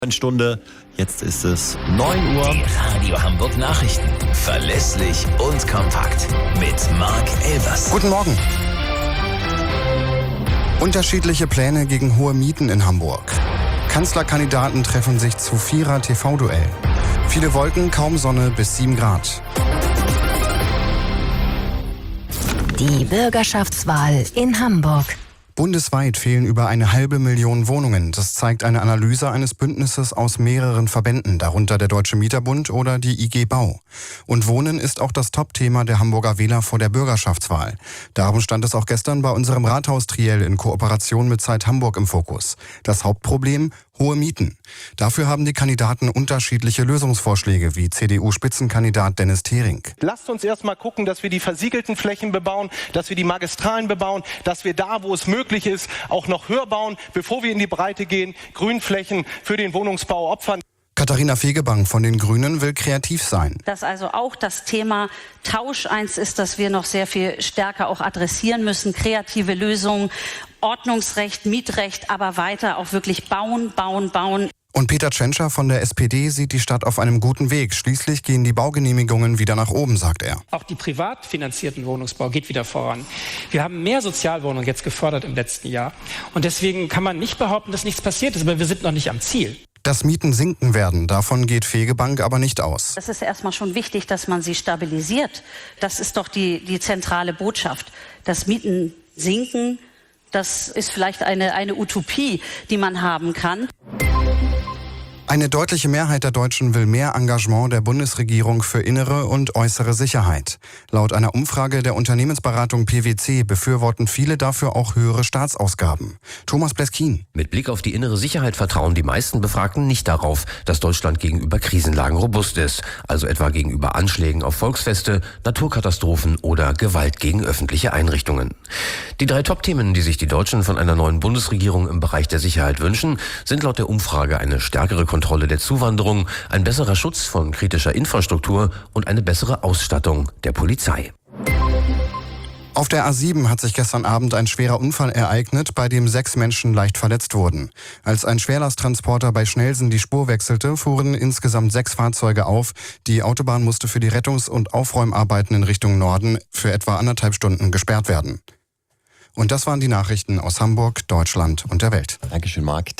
Stunde. Jetzt ist es 9 Uhr. Die Radio Hamburg Nachrichten. Verlässlich und kompakt. Mit Marc Elvers. Guten Morgen. Unterschiedliche Pläne gegen hohe Mieten in Hamburg. Kanzlerkandidaten treffen sich zu Vierer-TV-Duell. Viele Wolken, kaum Sonne bis 7 Grad. Die Bürgerschaftswahl in Hamburg. Bundesweit fehlen über 500.000 Wohnungen. Das zeigt eine Analyse eines Bündnisses aus mehreren Verbänden, darunter der Deutsche Mieterbund oder die IG Bau. Und Wohnen ist auch das Top-Thema der Hamburger Wähler vor der Bürgerschaftswahl. Darum stand es auch gestern bei unserem Rathaustriell in Kooperation mit Zeit Hamburg im Fokus. Das Hauptproblem? Hohe Mieten. Dafür haben die Kandidaten unterschiedliche Lösungsvorschläge, wie CDU-Spitzenkandidat Dennis Thering. Lasst uns erstmal gucken, dass wir die versiegelten Flächen bebauen, dass wir die Magistralen bebauen, dass wir da, wo es möglich ist, auch noch höher bauen, bevor wir in die Breite gehen, Grünflächen für den Wohnungsbau opfern. Katharina Fegebank von den Grünen will kreativ sein. Dass also auch das Thema Tausch eins ist, das wir noch sehr viel stärker auch adressieren müssen. Kreative Lösungen, Ordnungsrecht, Mietrecht, aber weiter auch wirklich bauen. Und Peter Tschentscher von der SPD sieht die Stadt auf einem guten Weg. Schließlich gehen die Baugenehmigungen wieder nach oben, sagt er. Auch die privat finanzierten Wohnungsbau geht wieder voran. Wir haben mehr Sozialwohnungen jetzt gefördert im letzten Jahr. Und deswegen kann man nicht behaupten, dass nichts passiert ist, aber wir sind noch nicht am Ziel. Dass Mieten sinken werden, davon geht Fegebank aber nicht aus. Es ist erstmal schon wichtig, dass man sie stabilisiert. Das ist doch die zentrale Botschaft. Dass Mieten sinken, das ist vielleicht eine Utopie, die man haben kann. Eine deutliche Mehrheit der Deutschen will mehr Engagement der Bundesregierung für innere und äußere Sicherheit. Laut einer Umfrage der Unternehmensberatung PwC befürworten viele dafür auch höhere Staatsausgaben. Thomas Bleskin. Mit Blick auf die innere Sicherheit vertrauen die meisten Befragten nicht darauf, dass Deutschland gegenüber Krisenlagen robust ist, also etwa gegenüber Anschlägen auf Volksfeste, Naturkatastrophen oder Gewalt gegen öffentliche Einrichtungen. Die 3 Top-Themen, die sich die Deutschen von einer neuen Bundesregierung im Bereich der Sicherheit wünschen, sind laut der Umfrage eine stärkere Kontrolle der Zuwanderung, ein besserer Schutz von kritischer Infrastruktur und eine bessere Ausstattung der Polizei. Auf der A7 hat sich gestern Abend ein schwerer Unfall ereignet, bei dem 6 Menschen leicht verletzt wurden. Als ein Schwerlasttransporter bei Schnelsen die Spur wechselte, fuhren insgesamt 6 Fahrzeuge auf. Die Autobahn musste für die Rettungs- und Aufräumarbeiten in Richtung Norden für etwa 1,5 Stunden gesperrt werden. Und das waren die Nachrichten aus Hamburg, Deutschland und der Welt. Dankeschön, Marc.